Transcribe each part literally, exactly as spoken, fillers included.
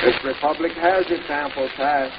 This republic has its ample task.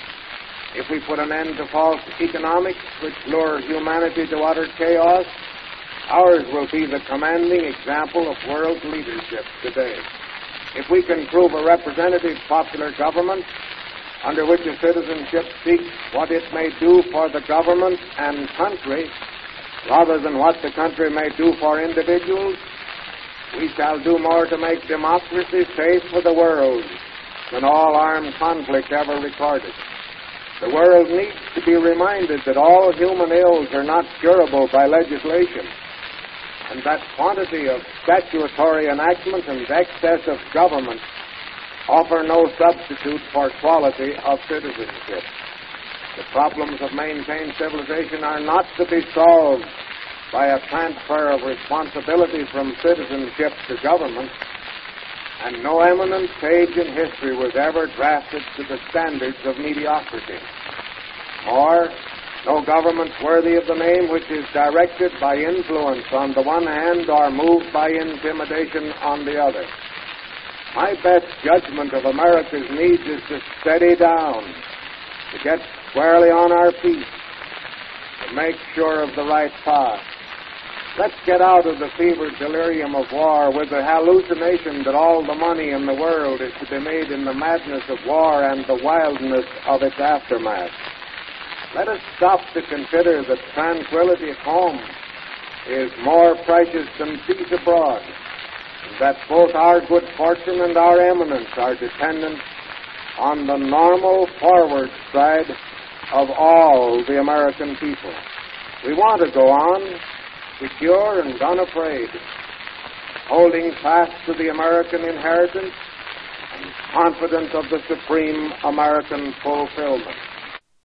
If we put an end to false economics which lure humanity to utter chaos, ours will be the commanding example of world leadership today. If we can prove a representative popular government under which a citizenship seeks what it may do for the government and country rather than what the country may do for individuals, we shall do more to make democracy safe for the world than all armed conflict ever recorded. The world needs to be reminded that all human ills are not curable by legislation, and that quantity of statutory enactment and excess of government offer no substitute for quality of citizenship. The problems of maintained civilization are not to be solved by a transfer of responsibility from citizenship to government, and no eminent sage in history was ever drafted to the standards of mediocrity. Or, no government worthy of the name which is directed by influence on the one hand or moved by intimidation on the other. My best judgment of America's needs is to steady down, to get squarely on our feet, to make sure of the right path. Let's get out of the fevered delirium of war with the hallucination that all the money in the world is to be made in the madness of war and the wildness of its aftermath. Let us stop to consider that tranquility at home is more precious than peace abroad, and that both our good fortune and our eminence are dependent on the normal forward stride of all the American people. We want to go on, secure and unafraid, holding fast to the American inheritance and confident of the supreme American fulfillment.